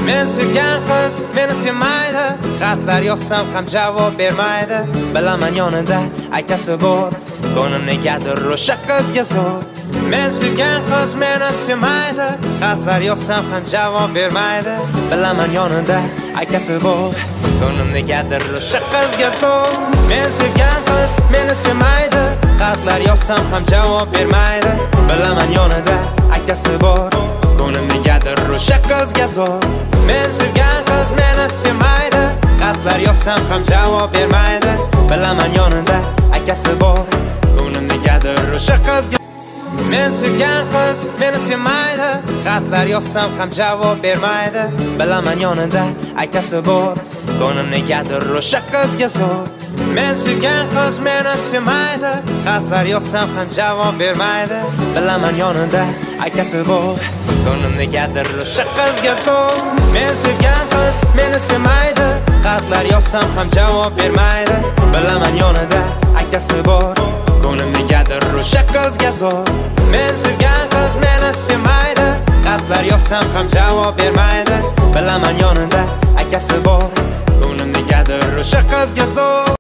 Men sevgan qiz meni sevmaydi, xatlar yozsam ham javob bermaydi. Bilaman yonida akasi bor, ko'nglim negadir o'sha qizga zo'r. Men sevgan qiz meni sevmaydi, xatlar yozsam ham javob bermaydi. Bilaman yonida akasi bor, ko'nglim negadir o'sha qizga zo'r. Men sevgan qiz meni sevmaydi, xatlar yozsam ham javob bermaydi. Bilaman yonida akasi bor, ko'nglim negadir o'sha qizga zo'r. Men sevgan qiz meni sevmaydi, xatlar yozsam ham javob bermaydi. Bilaman yonida akasi bor, ko'nglim negadir o'sha qizga. Men sevgan qiz meni sevmaydi, xatlar yozsam ham javob bermaydi. Bilaman yonida akasi bor, ko'nglim negadir o'sha qizga zo'r. Men sevgan qiz meni sevmaydi, xatlar yozsam ham javob bermaydi. Bilaman yonida akasi bor, ko'nglim negadir o'sha qizga zo'r. Men sevgan qiz meni sevmaydi, xatlar yozsam ham javob bermaydi. Bilaman yonida akasi bor, ko'nglim negadir o'sha qizga zo'r. Men sevgan qiz meni sevmaydi, xatlar yozsam ham javob bermaydi. Bilaman yonida akasi bor, ko'nglim negadir o'sha qizga zo'r.